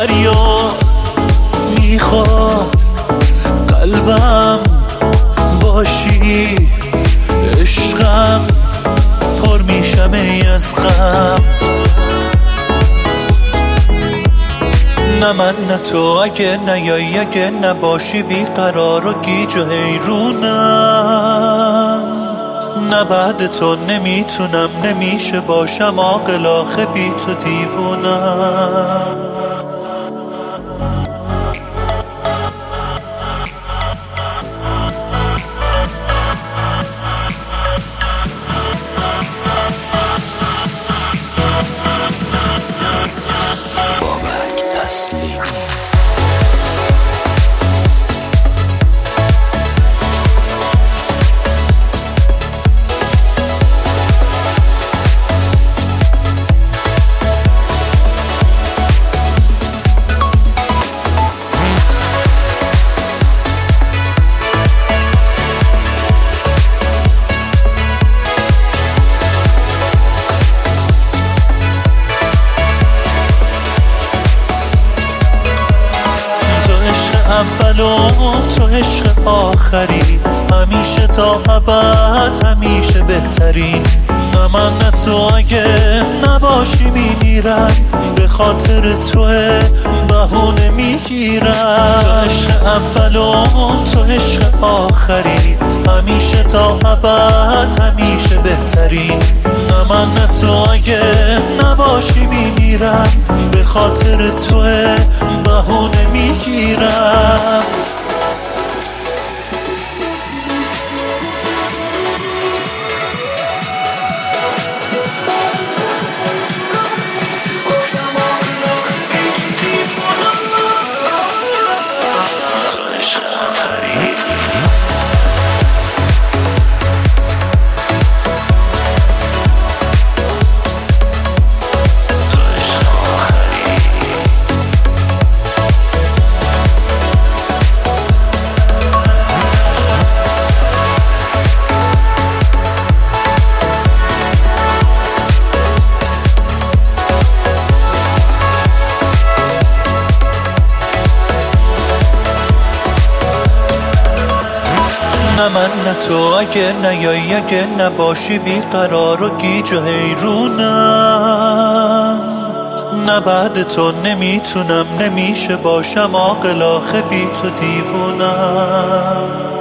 فریاد میخواد قلبم باشی، عشقم پر میشم ای از غم. نه من نه تو، اگه نیایی اگه نباشی بیقرار و گیج و حیرونم. نه بعد تو نمیتونم نمیشه باشم عاقل، آخه بی تو دیوونم. اول و تو عشق آخری، همیشه تا ابد همیشه بهترین. نه من نه تو، اگه نباشی میمیرم، به خاطر توه بهونه میگیرم. تو عشق اول و تو عشق آخری، همیشه تا ابد همیشه بهترین. نه من نه تو، اگه نباشی میمیرم، به خاطر توه بهونه میگیرم. نه من نه تو، اگه نیایی اگه نباشی بیقرار و گیج و حیرونم. نه بعد تو نمیتونم نمیشه باشم عاقل، آخه بی تو دیوونم.